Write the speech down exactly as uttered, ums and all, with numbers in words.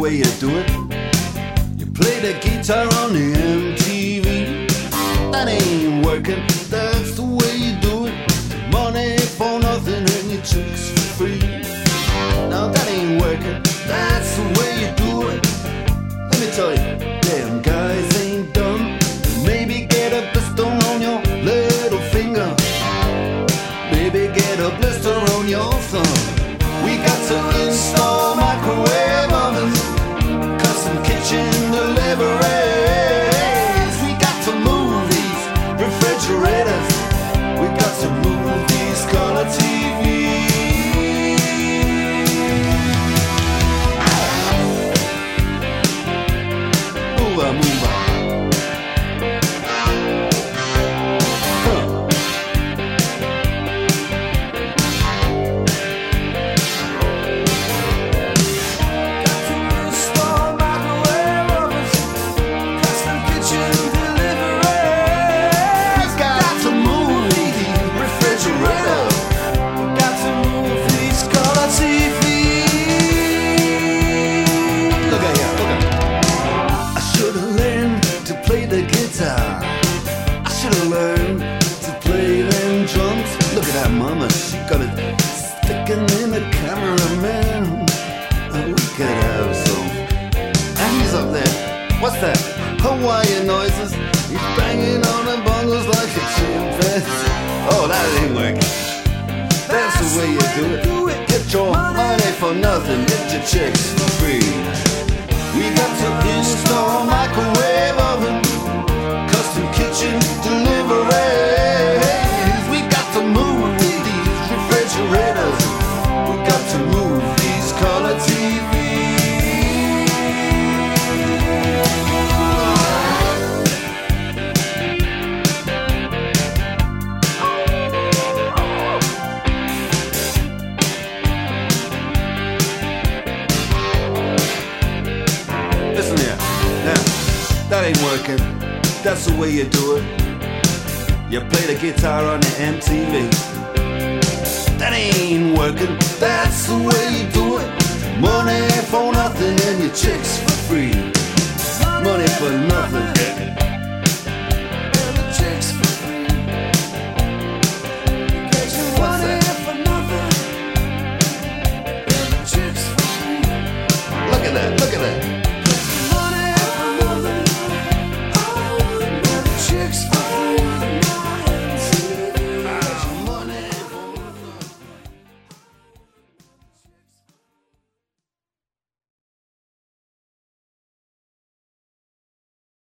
way you do it. You play the guitar on the M T V. That ain't working, that's the way you do it. Money for nothing and your chicks for free. Now that ain't working, that's the way you do it. Let me tell you, damn guys ain't dumb. Maybe get a blister on your little finger. Maybe get a blister on your thumb. We got to install microwave ovens, custom kitchen deliveries. We got to move these refrigerators. We got to move these color T Vs. Move on, move on. Mama, she got it sticking in the cameraman. Oh, we could have some. And he's up there. What's that? Hawaiian noises. He's banging on the bongos like a chimpanzee. Oh, that ain't working. That's the way you do it. Get your money for nothing. Get your chicks for free. We got to install microwave oven, custom kitchen delivery. We got to move refrigerators. We got to move these color T Vs. Listen here, now that ain't working. That's the way you do it. You play the guitar on the M T V. That ain't working, that's the way you do it. Money for nothing and your chicks for free. Money for nothing.